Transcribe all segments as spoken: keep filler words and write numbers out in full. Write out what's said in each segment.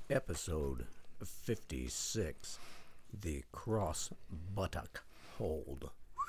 Episode fifty-six, The Cross Buttock Hold.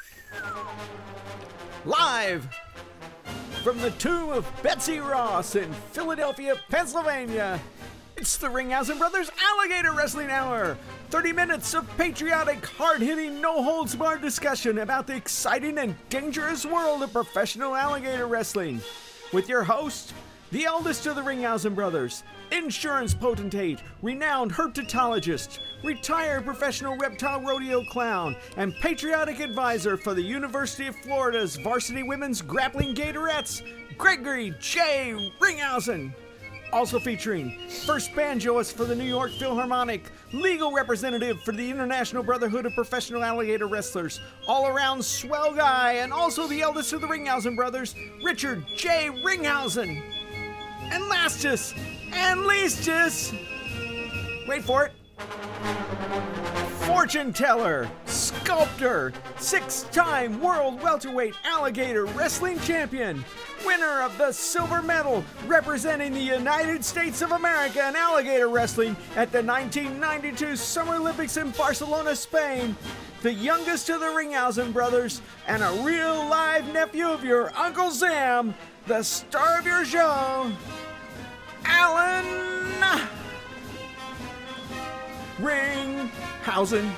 Live from the tomb of Betsy Ross in Philadelphia, Pennsylvania, it's the Ringhausen Brothers Alligator Wrestling Hour. thirty minutes of patriotic, hard-hitting, no-holds-barred discussion about the exciting and dangerous world of professional alligator wrestling. With your host, the eldest of the Ringhausen brothers, insurance potentate, renowned herpetologist, retired professional reptile rodeo clown, and patriotic advisor for the University of Florida's varsity women's grappling gatorettes, Gregory J. Ringhausen. Also featuring first banjoist for the New York Philharmonic, legal representative for the International Brotherhood of Professional Alligator Wrestlers, all-around swell guy, and also the eldest of the Ringhausen brothers, Richard J. Ringhausen. And lastest, and leastest, wait for it, fortune teller, sculptor, six-time world welterweight alligator wrestling champion, winner of the silver medal representing the United States of America in alligator wrestling at the nineteen ninety-two Summer Olympics in Barcelona, Spain, the youngest of the Ringhausen brothers, and a real live nephew of your Uncle Sam, the star of your show, Alan Ringhausen.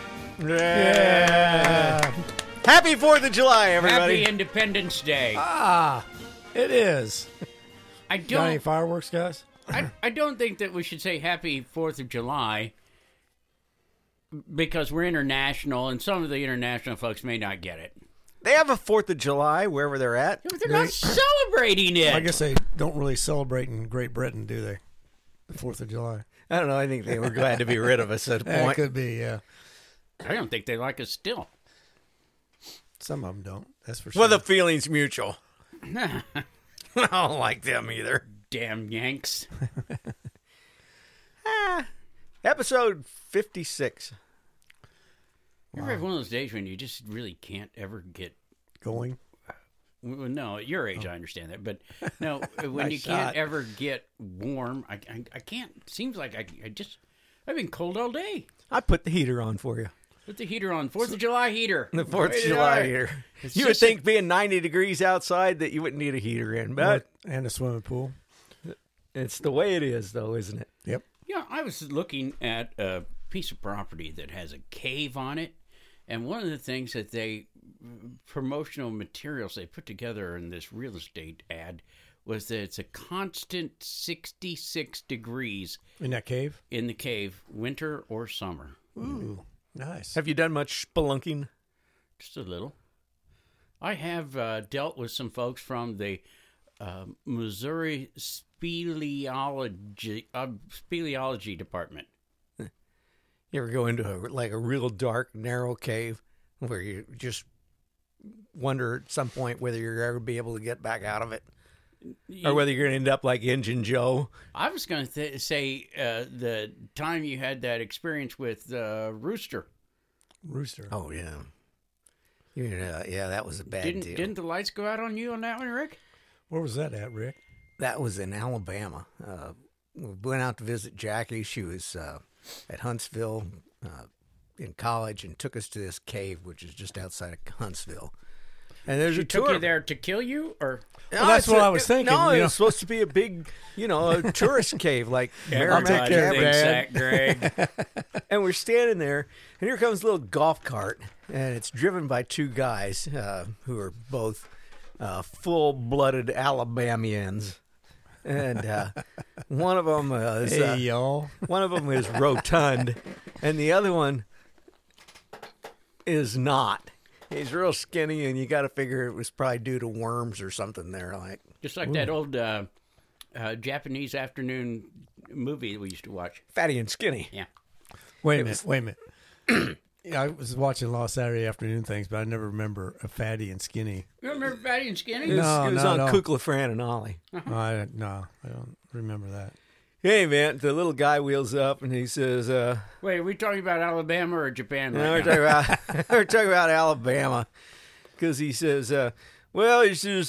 Yeah. Happy fourth of July, everybody. Happy Independence Day. Ah, it is. I Got any don't. fireworks, guys? I, I don't think that we should say Happy Fourth of July because we're international, and some of the international folks may not get it. They have a fourth of July wherever they're at. But they're not celebrating it. I guess they don't really celebrate in Great Britain, do they? The fourth of July. I don't know. I think they were glad to be rid of us at a That point. could be, yeah. I don't think they like us still. Some of them don't. That's for sure. Well, the feeling's mutual. I don't like them either. Damn Yanks. Ah, episode fifty-six. You ever have one of those days when you just really can't ever get... Going? Well, no, at your age, I understand that. But no, when Nice you shot. can't ever get warm, I, I, I can't... Seems like I, I just... I've been cold all day. I put the heater on for you. Put the heater on. Fourth of July heater. The fourth of Right July there. heater. It's You would just a- think being ninety degrees outside that you wouldn't need a heater in, but And a swimming pool. it's the way it is, though, isn't it? Yep. Yeah, I was looking at a piece of property that has a cave on it, and one of the things that they promotional materials they put together in this real estate ad was that it's a constant sixty-six degrees In that cave? in the cave, winter or summer. Ooh, nice. Have you done much spelunking? Just a little. I have uh, dealt with some folks from the uh, Missouri Speleology uh, Speleology Department. You ever go into a, like a real dark, narrow cave where you just wonder at some point whether you're ever be able to get back out of it? Or whether you're going to end up like Injun Joe? I was going to th- say uh, the time you had that experience with uh, Rooster. Rooster. Oh, yeah. Yeah, yeah, that was a bad Didn't deal. didn't the lights go out on you on that one, Rick? Where was that at, Rick? That was in Alabama. Uh, we went out to visit Jackie. She was uh, at Huntsville uh, in college and took us to this cave, which is just outside of Huntsville. And there's She a took tour. you there to kill you, or No, Well, that's it's what a- I was thinking, No, you it know. was supposed to be a big, you know, a tourist cave like Everybody Merrimack thinks Cavern. that, Greg. And we're standing there, and here comes a little golf cart, and it's driven by two guys uh, who are both uh, full-blooded Alabamians. And uh, one of them uh, is Hey, uh, y'all. one of them is rotund, and the other one is not. He's real skinny, and you got to figure it was probably due to worms or something there. Like, Just like that old uh, uh, Japanese afternoon movie that we used to watch. fatty and skinny. Yeah. Wait a minute. Wait a minute. Yeah, I was watching a lot of Saturday afternoon things, but I never remember a fatty and skinny. You remember Fatty and Skinny? It was, No, it was no, on no. Kukla, Fran, and Ollie. I, no, I don't remember that. Hey, man, the little guy wheels up, and he says, uh, Wait, are we talking about Alabama or Japan no, right we're, now? talking about, we're talking about Alabama, because he says, uh, well, he says,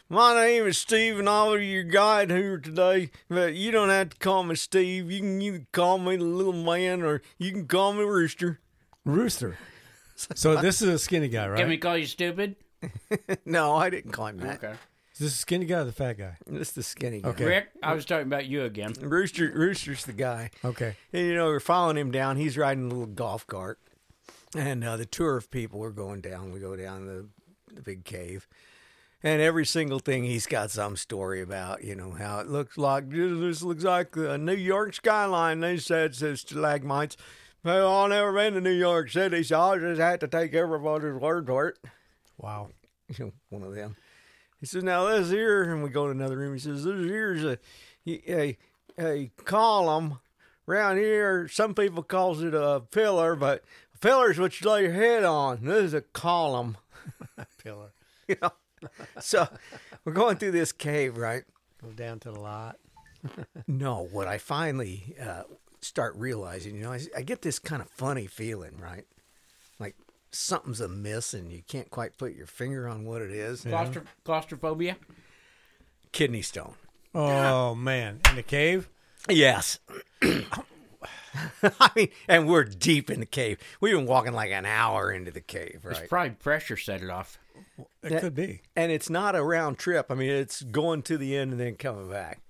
My name is Steve, and I'll be your guide here today. But you don't have to call me Steve. You can either call me the little man, or you can call me Rooster. Rooster. So this is a skinny guy, right? Can we call you stupid? No, I didn't call him that. Okay. Is this a skinny guy or the fat guy? This is the skinny guy. Okay. Rick, I was talking about you again. Rooster, Rooster's the guy. Okay. And, you know, we're following him down. He's riding a little golf cart. And uh, the tour of people are going down. We go down the, the big cave. And every single thing he's got some story about, you know, how it looks like, this looks like the New York skyline. They said says stalagmites. Well, I've never been to New York City, so I just had to take everybody's word for it. Wow. You know, one of them. He says, now this here, and we go to another room. He says, this here's a, a, a column. Around here, some people calls it a pillar, but a pillar is what you lay your head on. This is a column. Pillar. You know? So we're going through this cave, right? Go down to the lot. No, what I finally uh, start realizing, you know, I, I get this kind of funny feeling, right? Like something's amiss and you can't quite put your finger on what it is. Claustro- claustrophobia? Kidney stone. Oh, man. In the cave? Yes. I mean, and we're deep in the cave. We've been walking like an hour into the cave, right? It's probably pressure set it off. It Yeah. could be. And it's not a round trip. I mean, it's going to the end and then coming back.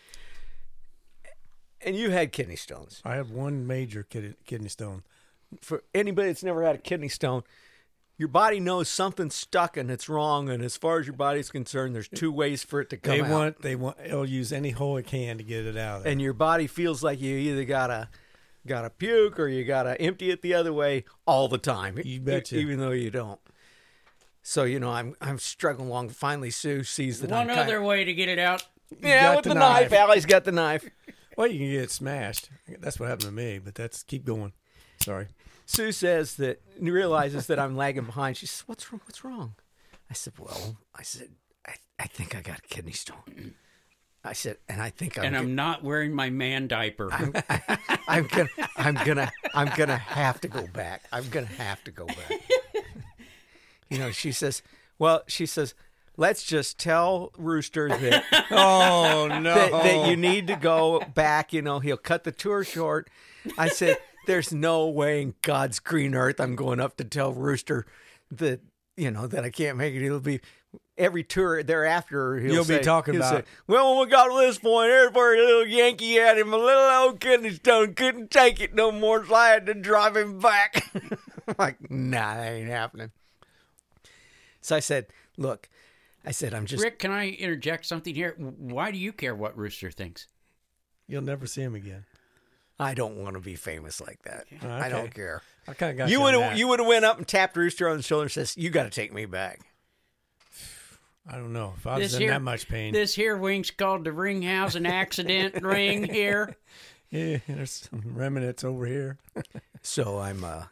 And you had kidney stones. I have one major kid- kidney stone. For anybody that's never had a kidney stone, your body knows something's stuck and it's wrong. And as far as your body's concerned, there's two ways for it to come They out. want, they want, it'll use any hole it can to get it out of there. And your body feels like you either gotta gotta puke or you gotta empty it the other way all the time. You betcha. Even though you don't. So, you know, I'm I'm struggling along. Finally, Sue sees that One I'm other kind way to get it out. yeah, got with the the knife. knife. Allie's got the knife. Well, you can get it smashed. That's what happened to me, but that's, keep going. Sorry. Sue says that realizes that I'm lagging behind. She says, "What's wrong? What's wrong?" I said, "Well, I said I, I think I got a kidney stone." I said, "And I think I'm And go- I'm not wearing my man diaper. I'm, I, I'm gonna I'm gonna I'm gonna have to go back. I'm gonna have to go back." You know, she says, "Well, she says, let's just tell Rooster that." Oh, no. that, that you need to go back. You know, he'll cut the tour short. I said, there's no way in God's green earth I'm going up to tell Rooster that, you know, that I can't make it. It'll be every tour thereafter. He'll You'll be say- talking he'll about- say, well, when we got to this point, every little Yankee had him. A little old kidney stone couldn't take it no more, so I had to drive him back. I'm like, nah, that ain't happening. So I said, look, I said, I'm just. Rick, can I interject something here? Why do you care what Rooster thinks? You'll never see him again. I don't want to be famous like that. Okay. I don't care. I kind of got You you would on have that. you would have went up and tapped Rooster on the shoulder and says, "You got to take me back." I don't know. If I was This in here, that much pain. This here wing's called the Ringhausen accident ring here. Yeah, there's some remnants over here. So I'm. uh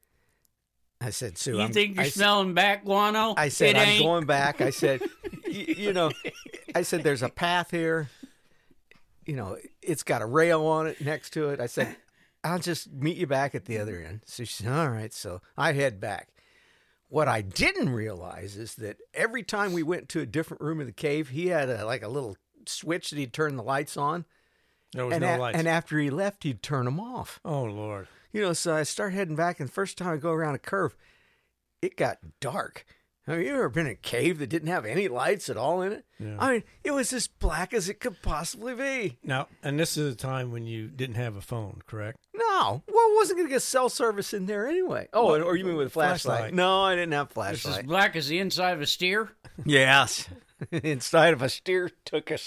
I said, Sue. You I'm, think you're I, s- smelling back guano? I said it I'm ain't. going back. I said, y- you know, I said there's a path here. You know, it's got a rail on it next to it. I said, I'll just meet you back at the other end. So she said, all right. So I head back. What I didn't realize is that every time we went to a different room of the cave, he had a, like a little switch that he'd turn the lights on. There was and, no a- lights. and after he left, he'd turn them off. Oh, Lord. You know, so I start heading back, and the first time I go around a curve, it got dark. I mean, you ever been in a cave that didn't have any lights at all in it? Yeah. I mean, it was as black as it could possibly be. Now, and this is a time when you didn't have a phone, correct? No, well, I wasn't going to get cell service in there anyway. Oh, Well, or you mean with a flashlight? flashlight. No, I didn't have It's as flashlight. black as the inside of a steer. Yes, inside of a steer took us.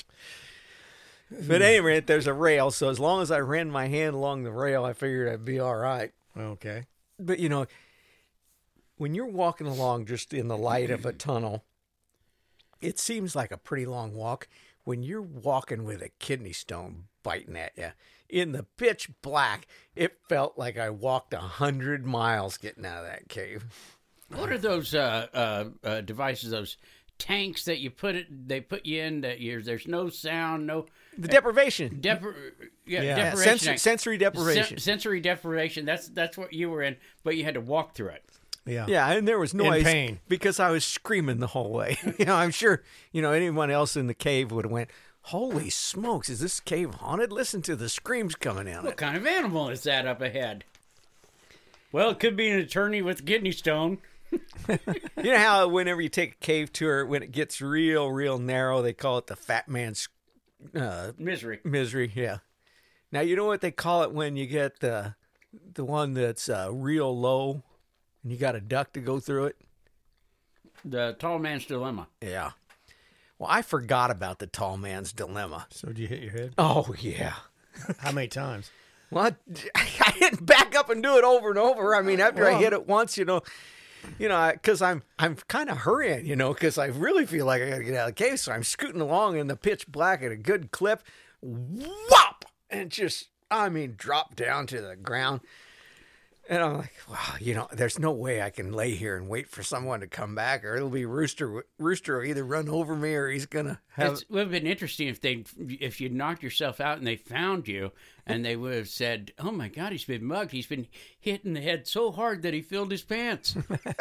But anyway, there's a rail, so as long as I ran my hand along the rail, I figured I'd be all right. Okay. But, you know, when you're walking along just in the light of a tunnel, it seems like a pretty long walk. When you're walking with a kidney stone biting at you in the pitch black, it felt like I walked a hundred miles getting out of that cave. What are those uh, uh, uh, devices? Those tanks that you put it? They put you in that you're, there's no sound, no The deprivation. depri- yeah, Yeah. Yeah, deprivation. sensory, sensory deprivation. Sen- sensory deprivation. That's that's what you were in, but you had to walk through it. Yeah. Yeah, and there was noise pain. because I was screaming the whole way. You know, I'm sure, you know, anyone else in the cave would have went, holy smokes, is this cave haunted? Listen to the screams coming out of What it. kind of animal is that up ahead? Well, it could be an attorney with a kidney stone. You know how whenever you take a cave tour, when it gets real, real narrow, they call it the fat man's uh, Misery. misery. Yeah. Now, you know what they call it when you get the, the one that's uh, real low and you got a duck to go through it? The tall man's dilemma. Yeah. Well, I forgot about the tall man's dilemma. So did you hit your head? Oh, yeah. How many times? Well, I, I didn't back up and do it over and over. I mean, after I Well- hit it once, you know, you know, because I'm I'm kind of hurrying, you know, because I really feel like I got to get out of the cave. So I'm scooting along in the pitch black at a good clip. Whop! And just, I mean, drop down to the ground. And I'm like, wow, you know, there's no way I can lay here and wait for someone to come back, or it'll be Rooster. Rooster will either run over me or he's gonna have. It would have been interesting if they, if you knocked yourself out and they found you, and they would have said, "Oh my God, he's been mugged. He's been hit in the head so hard that he filled his pants."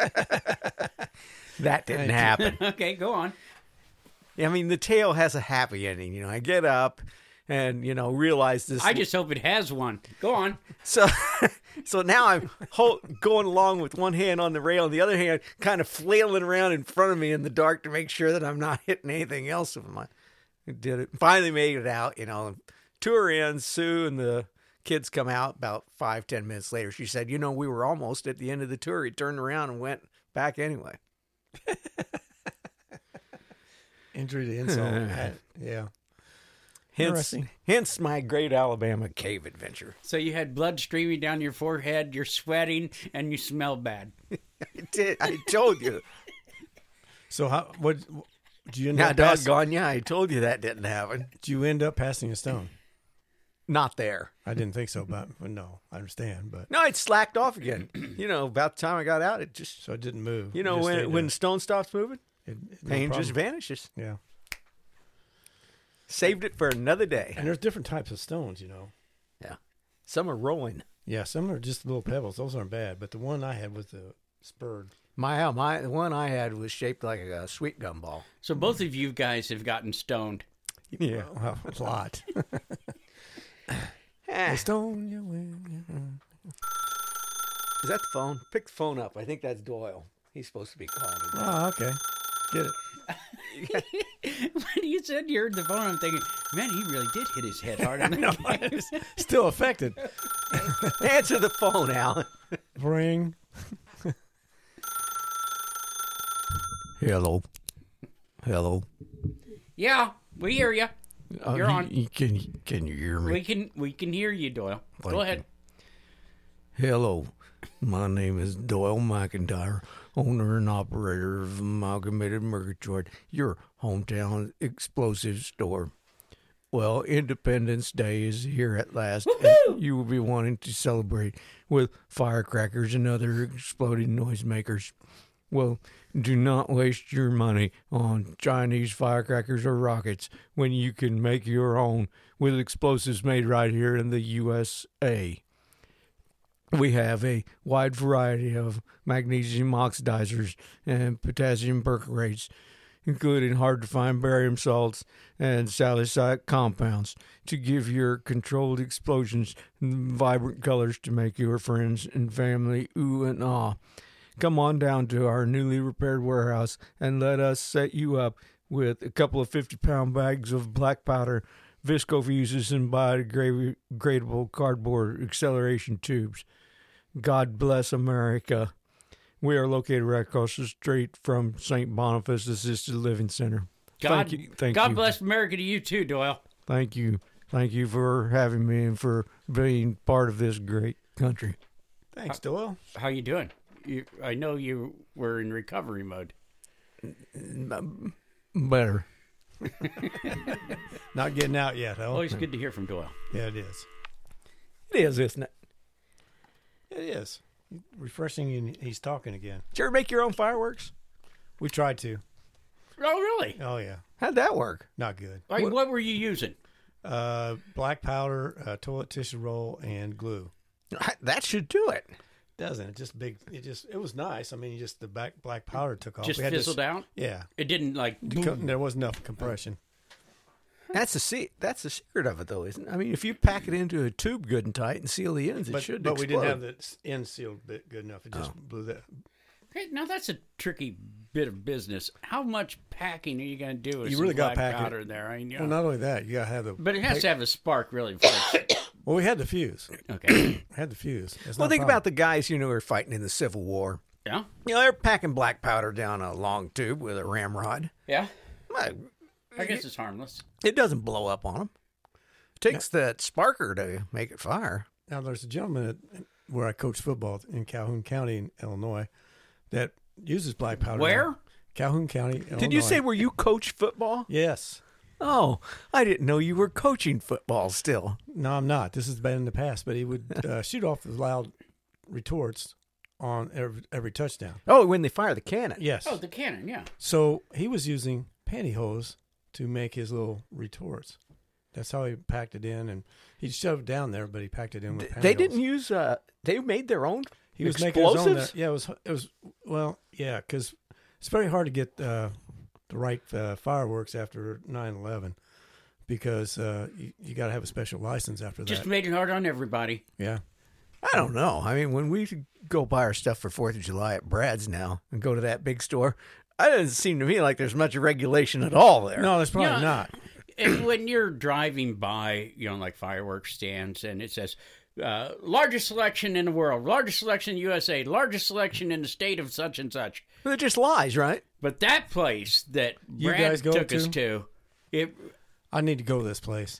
That didn't happen. Okay, go on. I mean, the tale has a happy ending. You know, I get up and, you know, realize this. I just hope it has one. Go on. So, so now I'm ho- going along with one hand on the rail and the other hand kind of flailing around in front of me in the dark to make sure that I'm not hitting anything else with my. Did it. Finally made it out, you know. Tour ends. Sue and the kids come out about five, ten minutes later. She said, you know, we were almost at the end of the tour. He turned around and went back anyway. Injury to insult. Yeah. Hence, Interesting. hence my great Alabama cave adventure. So you had blood streaming down your forehead, you're sweating, and you smell bad. I did. I told you. So how? What? Did you end Now, up? Pass, doggone, yeah, I told you that didn't happen. did you end up passing a stone? Not there. I didn't think so, but well, no, I understand. But No, it slacked off again. You know, about the time I got out, it just, so it didn't move. you It know, just when stayed when there. the stone stops moving, It- it- no pain just problem. vanishes. Yeah. Saved it for another day. And there's different types of stones, you know. Yeah. Some are rolling. Yeah, some are just little pebbles. Those aren't bad, but the one I had was the spurred. My, my, the one I had was shaped like a sweet gum ball. So both of you guys have gotten stoned. Yeah. Well, a lot. Eh, A stone you win. is that the phone? Pick the phone up. I think that's Doyle. He's supposed to be calling me. Oh, okay. Get it. When you said you heard the phone, I'm thinking, man, he really did hit his head hard on the game. Still affected. Answer the phone, Alan. Ring. Hello. Hello. Yeah, we hear you. Uh, You're you- on. you- can, can you hear me? We can we can hear you, Doyle. Thank Go ahead. Hello, my name is Doyle McIntyre, owner and operator of Amalgamated Murgatroyd, your hometown explosive store. Well, Independence Day is here at last, and you will be wanting to celebrate with firecrackers and other exploding noisemakers. Well, do not waste your money on Chinese firecrackers or rockets when you can make your own with explosives made right here in the U S A. We have a wide variety of magnesium oxidizers and potassium perchlorates, including hard-to-find barium salts and salicylate compounds, to give your controlled explosions vibrant colors to make your friends and family ooh and ah. Come on down to our newly repaired warehouse and let us set you up with a couple of fifty-pound bags of black powder, visco fuses, and biodegradable cardboard acceleration tubes. God bless America. We are located right across the street from Saint Boniface Assisted Living Center. God, thank you. Thank God you. bless America to you too, Doyle. Thank you. Thank you for having me and for being part of this great country. Thanks, Doyle. How you doing? You, I know you were in recovery mode. Better. Not getting out yet, though. Always good to hear from Doyle. Yeah, it is. It is, isn't it? It is. Refreshing, and he's talking again. Did you ever make your own fireworks? We tried to. Oh, really? Oh, yeah. How'd that work? Not good. Like, what, what were you using? Uh, black powder, uh, toilet tissue roll, and glue. That should do it. doesn't. It just big. It just it was nice. I mean, you just the back black powder took off. Just We had fizzled this, out. Yeah, It didn't like. The co- there was enough compression. That's the se- That's the secret of it, though, isn't it? I mean, if you pack it into a tube good and tight and seal the ends, it But, should but explode. we didn't have the s- end sealed bit good enough. It just blew that. Hey, now that's a tricky bit of business. How much packing are you going to do with You some really got black pack it. powder there? I mean, you Well, know. not only that, you gotta have the. But it has to have a spark, really. First. Well, we had the fuse. Okay. had the fuse. That's Well, not a think problem. about the guys, you know, who are fighting in the Civil War. Yeah. You know, they're packing black powder down a long tube with a ramrod. Yeah. Well, I guess it's harmless. it doesn't blow up on them. It takes that sparker to make it fire. Now, there's a gentleman at, where I coach football in Calhoun County, in Illinois, that uses black powder. Where? now. Calhoun County, Illinois. Did you say where you coach football? Yes. Oh, I didn't know you were coaching football still. No, I'm not. This has been in the past, but he would uh, shoot off the loud retorts on every, every touchdown. Oh, when they fire the cannon. Yes. Oh, the cannon. Yeah. So he was using pantyhose to make his little retorts. That's how he packed it in, and he shoved it down there, but he packed it in with pantyhose. They didn't use. Uh, they made their own. He was explosives? making his own there. Yeah, it was. It was well, yeah, because it's very hard to get uh, the right uh, fireworks after nine eleven because uh, you, you got to have a special license after Just that. made it hard on everybody. Yeah. I don't know. I mean, when we go buy our stuff for Fourth of July at Brad's now and go to that big store, it doesn't seem to me like there's much regulation at all there. No, that's probably Yeah. not. And when you're driving by, you know, like fireworks stands, and it says, uh, largest selection in the world, largest selection in the U S A, largest selection in the state of such and such. But it just lies, right? But that place that You Brad guys go took to? us to, it I need to go to this place.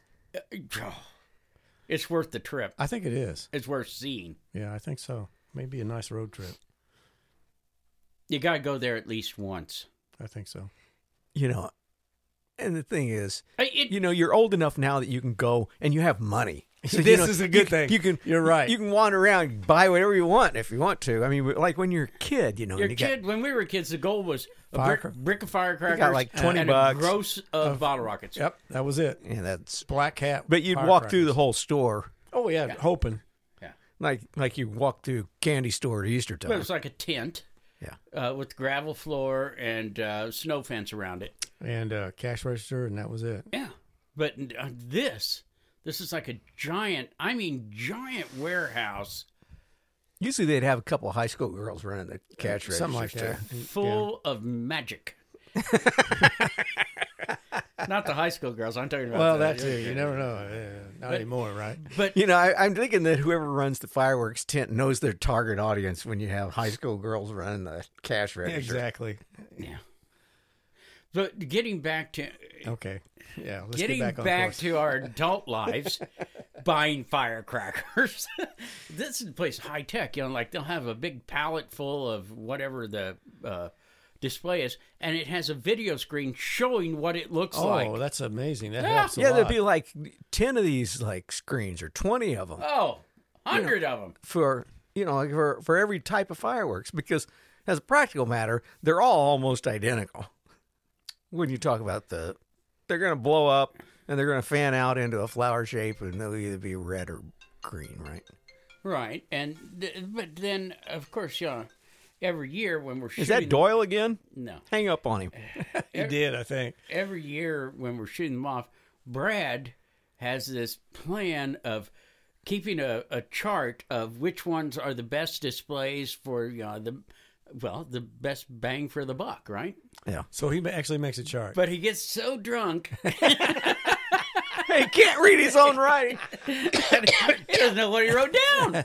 it's worth the trip. I think it is. It's worth seeing. Yeah, I think so. Maybe a nice road trip. You got to go there at least once. I think so. You know, and the thing is, Hey, It, you know, you're old enough now that you can go and you have money. So, This you know, is a good you, thing. You can. You're right. You can wander around, and buy whatever you want if you want to. I mean, like when you're a kid, you know. your and you got- kid, when we were kids, the goal was a Fire- brick, brick of firecrackers, You got like twenty and bucks. a gross of bottle rockets. Yep, that was it. yeah, that's. Black cat. But you'd walk through the firecrackers. whole store Oh yeah, hoping. Yeah, like like you walk through candy store at Easter but it time. was like a tent. Yeah. Uh, with gravel floor and uh, snow fence around it. And uh, cash register, and that was it. Yeah, but uh, this, this is like a giant. I mean, giant warehouse Usually they'd have a couple of high school girls running the cash register. Something like that. And- full of magic. Not the high school girls. I'm talking yeah. about. Well, the, that too. You never know. Yeah, not But- anymore, right? But You know, I, I'm thinking that whoever runs the fireworks tent knows their target audience when you have high school girls running the cash register. Exactly. yeah. But getting back to Okay. Yeah. Let's getting get back, back, on course. to our adult lives, buying firecrackers. This is place high tech. You know, like they'll have a big pallet full of whatever the uh, display is, and it has a video screen showing what it looks Oh, like. that's amazing. That Yeah. helps a Yeah, lot. there'd be like ten of these like screens or twenty of them Oh, hundred of them. for you know like for for every type of fireworks because as a practical matter, they're all almost identical. When you talk about the, they're going to blow up and they're going to fan out into a flower shape and they'll either be red or green, right? Right, and th- but then of course, you know, every year when we're shooting, Is that Doyle again? no, Hang up on him. He did, I think. every year when we're shooting them off, Brad has this plan of keeping a, a chart of which ones are the best displays for you know the well the best bang for the buck, right? Yeah. So he ma- actually makes a chart. But he gets so drunk He can't read his own writing. he doesn't know what he wrote down.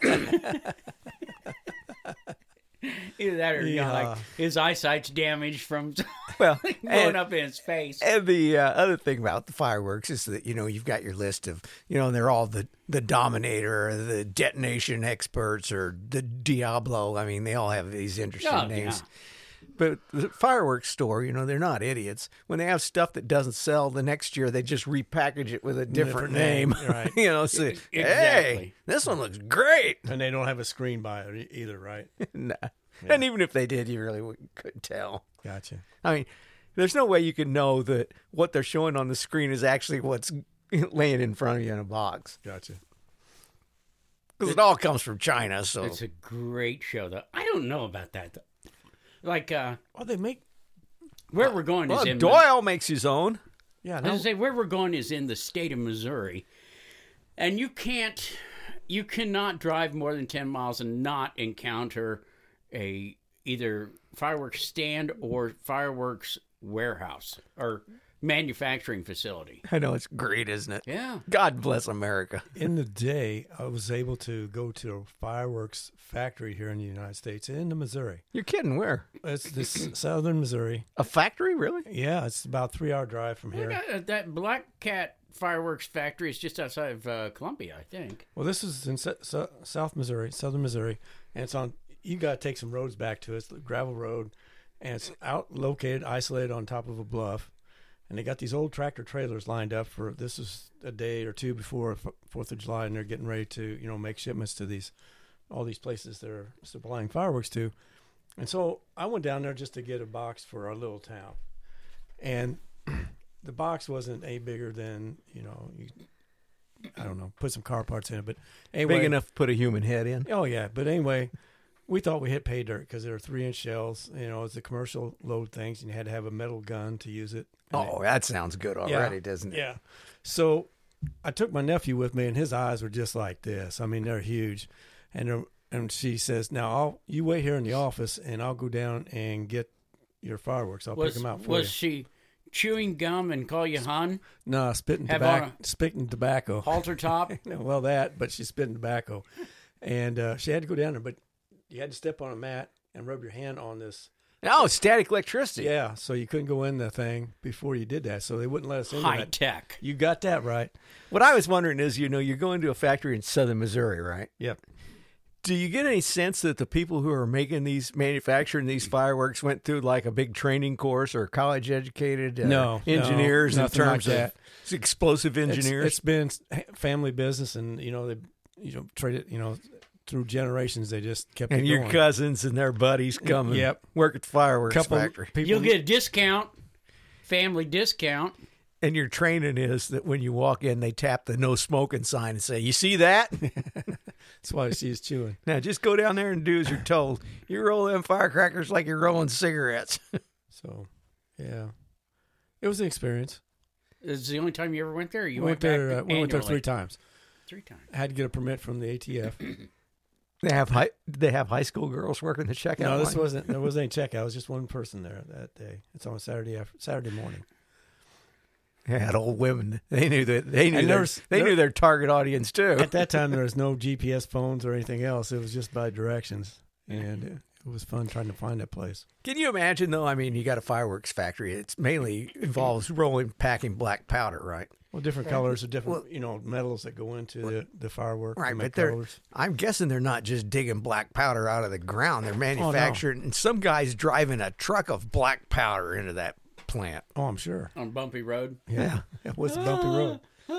Either that or you know, Yeah. like his eyesight's damaged from Well, going and, up in his face. and the uh, other thing about the fireworks is that you know you've got your list of you know they're all the the Dominator, or the detonation experts, or the Diablo. I mean, they all have these interesting Oh, names. yeah. But the fireworks store, you know, they're not idiots. When they have stuff that doesn't sell, the next year they just repackage it with a different, Different name. name, right. you know, so, hey, Exactly. this one looks great. And they don't have a screen by it e- either, right? Nah. And even if they did, you really wouldn't- couldn't tell. Gotcha. I mean, there's no way you can know that what they're showing on the screen is actually what's laying in front of you in a box. Gotcha. Because it all comes from China, so. It's a great show, though. I don't know about that, though. Like, uh, Oh, they make. where we're going Well, is in... Doyle makes his own. Yeah, I was no, going to say, where we're going is in the state of Missouri. And you can't... You cannot drive more than ten miles and not encounter a either fireworks stand or fireworks warehouse or manufacturing facility. I know, it's great, isn't it? Yeah. God bless America. in the day, I was able to go to a fireworks factory here in the United States, in the Missouri. You're kidding, where? It's this southern Missouri. A factory, really? Yeah, it's about a three-hour drive from here. Uh, That Black Cat fireworks factory is just outside of uh, Columbia, I think. Well, this is in so, so, South Missouri, southern Missouri, and it's on. You got to take some roads back to it. It's a gravel road, and it's out located, isolated on top of a bluff. And they got these old tractor trailers lined up for. This is a day or two before Fourth of July, and they're getting ready to, you know, make shipments to these, all these places they're supplying fireworks to. And so I went down there just to get a box for our little town, and the box wasn't any bigger than, you know, you, I don't know, put some car parts in it, but anyway, Big enough to put a human head in. Oh yeah, but anyway, we thought we hit pay dirt because they were three inch shells. You know, it's the commercial load things, and you had to have a metal gun to use it. And Oh, that sounds good already, doesn't it? yeah. So I took my nephew with me, and his eyes were just like this. I mean, they're huge, and they're, and she says, "Now, I'll you wait here in the office, and I'll go down and get your fireworks. I'll Was, pick them out for was you." she chewing gum and call you hon? No, spitting Have tobacco. on Spitting tobacco. Halter top? No, well, that, but she's spitting tobacco, and uh, she had to go down there, but you had to step on a mat and rub your hand on this. Oh, static electricity. Yeah, so you couldn't go in the thing before you did that, so they wouldn't let us in. High that. tech. You got that right. What I was wondering is, you know, you're going to a factory in southern Missouri, right? Yep. Do you get any sense that the people who are making these, manufacturing these fireworks went through like a big training course or college educated uh, No, no, engineers in nothing like terms that. of explosive It's, engineers? it's been family business, and you know they, you know, traded, you know, through generations they just kept and it your going. cousins and their buddies come and Yep. work at the fireworks Couple factory. people, You'll get a discount, family discount. And your training is that when you walk in, they tap the no smoking sign and say, "You see that? That's why she's chewing. Now just go down there and do as you're told. You roll them firecrackers like you're rolling cigarettes." So, yeah, it was an experience. Is the only time you ever went there? Or you we went went, there. Uh, back we went there annually? three times. Three times. I had to get a permit from the A T F. They have high. They have high school girls working the checkout. No, this line? wasn't. There wasn't any checkout. It was just one person there that day. It's on a Saturday after, Saturday morning. They had old women. They knew that. They knew. And Their, there was- they there- knew their target audience too. At that time, there was no G P S phones or anything else. It was just by directions, and it, it was fun trying to find that place. Can you imagine though? I mean, you got a fireworks factory. It's mainly involves rolling, packing black powder, right? Well, different colors, or different you know metals that go into the, the firework. Right, to make but they're. colors. I'm guessing they're not just digging black powder out of the ground. They're no. manufacturing, and some guy's driving a truck of black powder into that plant. Oh, I'm sure. On Bumpy Road. Yeah. It was a bumpy road.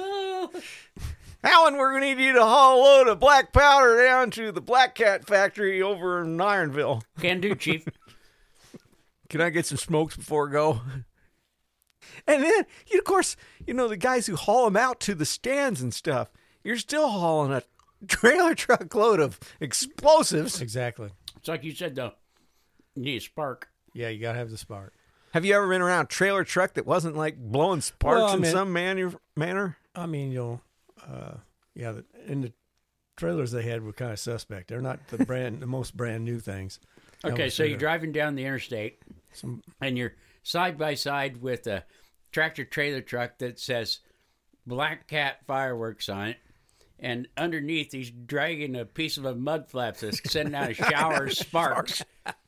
Alan, we're going to need you to haul a load of black powder down to the Black Cat factory over in Ironville. Can do, Chief. Can I get some smokes before I go? And then, you of course, you know, the guys who haul them out to the stands and stuff, you're still hauling a trailer truck load of explosives. Exactly. It's like you said, though. You need a spark. Yeah, you gotta have the spark. Have you ever been around a trailer truck that wasn't like blowing sparks Well, I in mean- some manu- manner? I mean, you know, uh, yeah, the, and the trailers they had were kind of suspect. They're not the brand, the most brand new things. That Okay, was so sure. you're driving down the interstate, Some- and you're side by side with a tractor trailer truck that says Black Cat Fireworks on it, and underneath he's dragging a piece of a mud flap that's sending out a shower of sparks.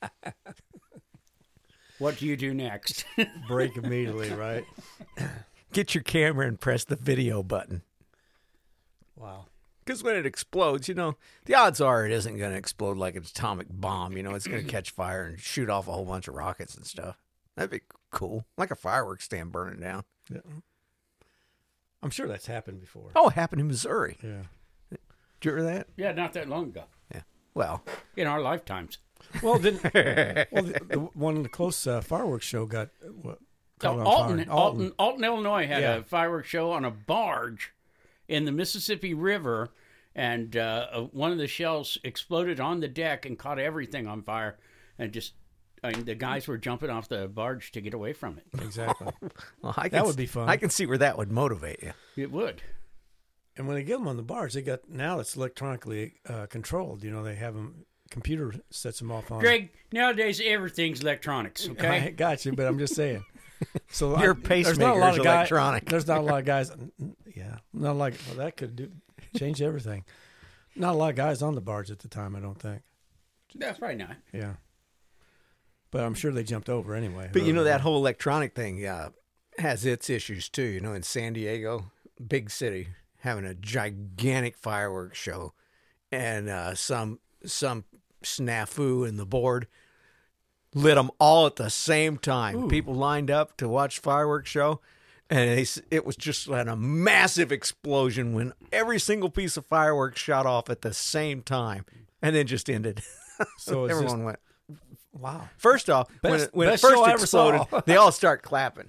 What do you do next? break immediately, right? Get your camera and press the video button. Wow. Because when it explodes, you know, the odds are it isn't going to explode like an atomic bomb. You know, it's going to catch fire and shoot off a whole bunch of rockets and stuff. That'd be cool. Like a fireworks stand burning down. Yeah. I'm sure that's happened before. Oh, it happened in Missouri. Yeah. Did you hear that? Yeah, not that long ago. Yeah. Well, In our lifetimes. Well, then, well, the, the one in the close uh, fireworks show got uh, what? So caught on Alton, fire. Alton, Alton, Illinois had Yeah. a fireworks show on a barge in the Mississippi River, and uh, uh, one of the shells exploded on the deck and caught everything on fire, and just I mean, the guys were jumping off the barge to get away from it. Exactly. Well, I can That would s- be fun. I can see where that would motivate you. It would. And when they get them on the barge, they got now it's electronically uh, controlled. You know, they have them. Computer sets them off on. Greg, nowadays everything's electronics. I Okay. got you, but I'm just saying. So Your I, there's not a pacemaker's lot of guy- electronic. There's not a lot of guys. Yeah, not like well, that could do change everything. Not a lot of guys on the barge at the time. I don't think. That's probably not. Yeah. But I'm sure they jumped over anyway. But you know whoever- that whole electronic thing uh, has its issues too. You know, in San Diego, big city, having a gigantic fireworks show, and uh, some some snafu in the board lit them all at the same time. Ooh. People lined up to watch fireworks show, and they, s- it was just like a massive explosion when every single piece of fireworks shot off at the same time, and then just ended. So it's everyone just, went. wow. First off, when Best- it, when it best first show I ever saw. exploded, they all start clapping.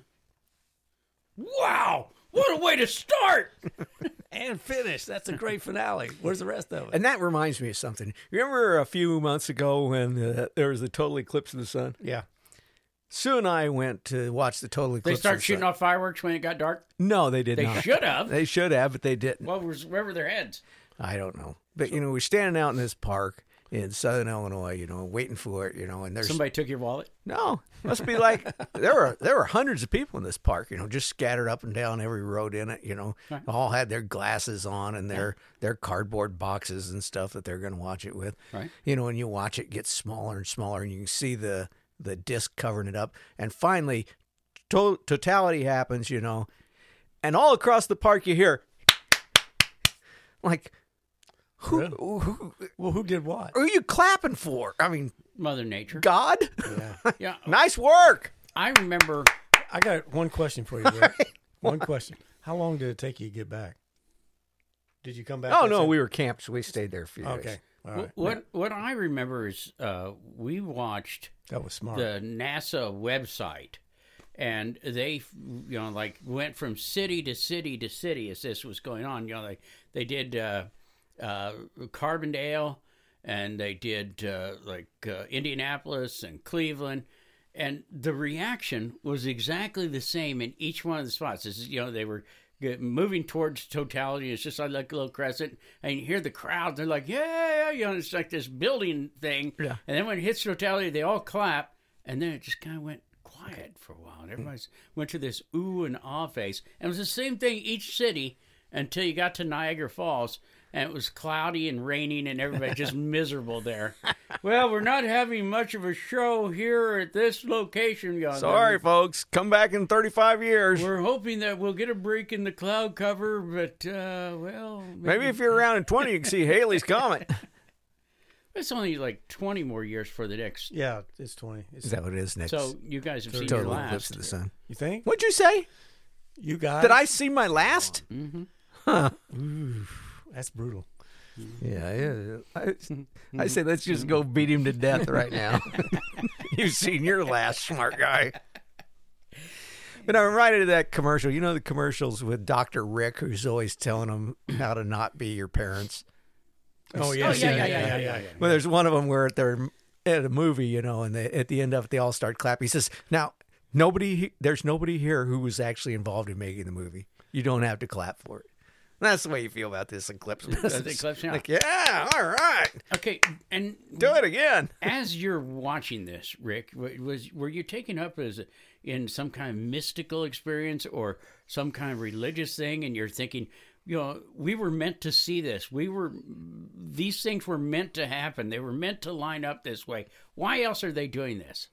Wow! What a way to start! And finish. That's a great finale. Where's the rest of it? And that reminds me of something. Remember a few months ago when uh, there was the total eclipse of the sun? Yeah. Sue and I went to watch the total They eclipse start of the shooting sun. off fireworks when it got dark. No, they did They not. should have. They should have, but they didn't. What was where were their heads? I don't know. But, you know, we're standing out in this park in southern Illinois, you know, waiting for it, you know, and there's... Somebody took your wallet. No, must be like there were there were hundreds of people in this park, you know, just scattered up and down every road in it, you know, Right. all had their glasses on and their their cardboard boxes and stuff that they're going to watch it with, Right. You know, and you watch it get smaller and smaller, and you can see the the disc covering it up, and finally, to- totality happens, you know, and all across the park you hear, like, who, Really? who, Well, who did what? who are you clapping for? I mean, Mother Nature. God, Yeah. Yeah. nice work. I remember I got one question for you, Rick. One question. How long did it take you to get back? Did you come back? Oh that no, same- we were camped, so we stayed there a few days. Okay. All wh- right. what what I remember is uh, we watched That was smart. the NASA website, and they, you know, like went from city to city to city as this was going on. You know, like they did uh, uh, Carbondale, and they did uh, like uh, Indianapolis and Cleveland, and the reaction was exactly the same in each one of the spots. This is, you know, they were get- moving towards totality. It's just like a little crescent, and you hear the crowd. They're like, "Yeah, you know," it's like this building thing. Yeah. And then when it hits totality, they all clap, and then it just kind of went quiet for a while. And everybody went to this ooh and ah phase. And it was the same thing each city until you got to Niagara Falls, and it was cloudy and raining, and everybody just miserable there. Well, we're not having much of a show here at this location, y'all. Sorry, folks. Come back in thirty-five years. We're hoping that we'll get a break in the cloud cover, but, uh, well... Maybe if you're around in twenty, you can see Haley's Comet. It's only like twenty more years for the next... yeah, it's twenty. It's, Is that what it is next? So you guys have seen your total eclipse last. of the sun. you think? What'd you say? You got Did I see my last? Ooh, that's brutal. Yeah, yeah. I, I say let's just go beat him to death right now. You've seen your last, smart guy. But I'm reminded of that commercial. You know the commercials with Doctor Rick, who's always telling them how to not be your parents. Oh, Oh, yes, yeah, yeah, yeah, yeah, yeah. yeah. Well, there's one of them where they're at a movie, you know, and they, at the end of it, they all start clapping. He says, "Now, nobody, there's nobody here who was actually involved in making the movie. You don't have to clap for it." And that's the way you feel about this eclipse. The eclipse, yeah. Like, yeah, all right, Okay, and do it again. as you're watching this, Rick, wa- was were you taken up as a, in some kind of mystical experience or some kind of religious thing, and you're thinking, you know, we were meant to see this. We were, these things were meant to happen. They were meant to line up this way. Why else are they doing this?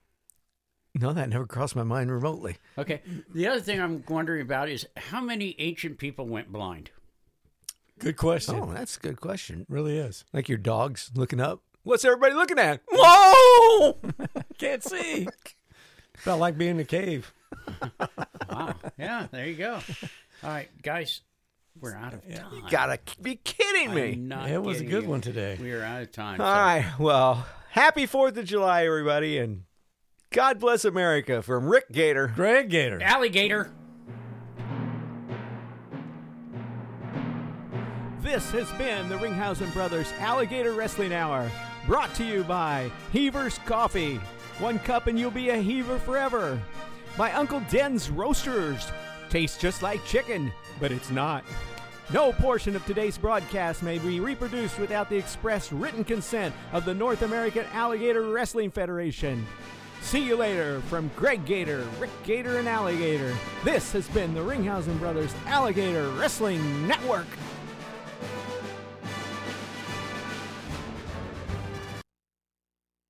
No, that never crossed my mind remotely. Okay. The other thing I'm wondering about is how many ancient people went blind? Good question. Oh, that's a good question. Really is. Like your dog's looking up. What's everybody looking at? Whoa! Can't see. Felt like being in a cave. Wow. Yeah, there you go. All right, guys, we're out of time. You gotta be kidding me. I'm not It was a kidding good you. one today. We are out of time. All so- right. Well, happy fourth of July, everybody, and God bless America from Rick Gator. Greg Gator. Alligator. This has been the Ringhausen Brothers Alligator Wrestling Hour, brought to you by Heaver's Coffee. One cup and you'll be a Heaver forever. By Uncle Den's Roasters. Tastes just like chicken, but it's not. No portion of today's broadcast may be reproduced without the express written consent of the North American Alligator Wrestling Federation. See you later from Greg Gator, Rick Gator, and Alligator. This has been the Ringhausen Brothers Alligator Wrestling Network.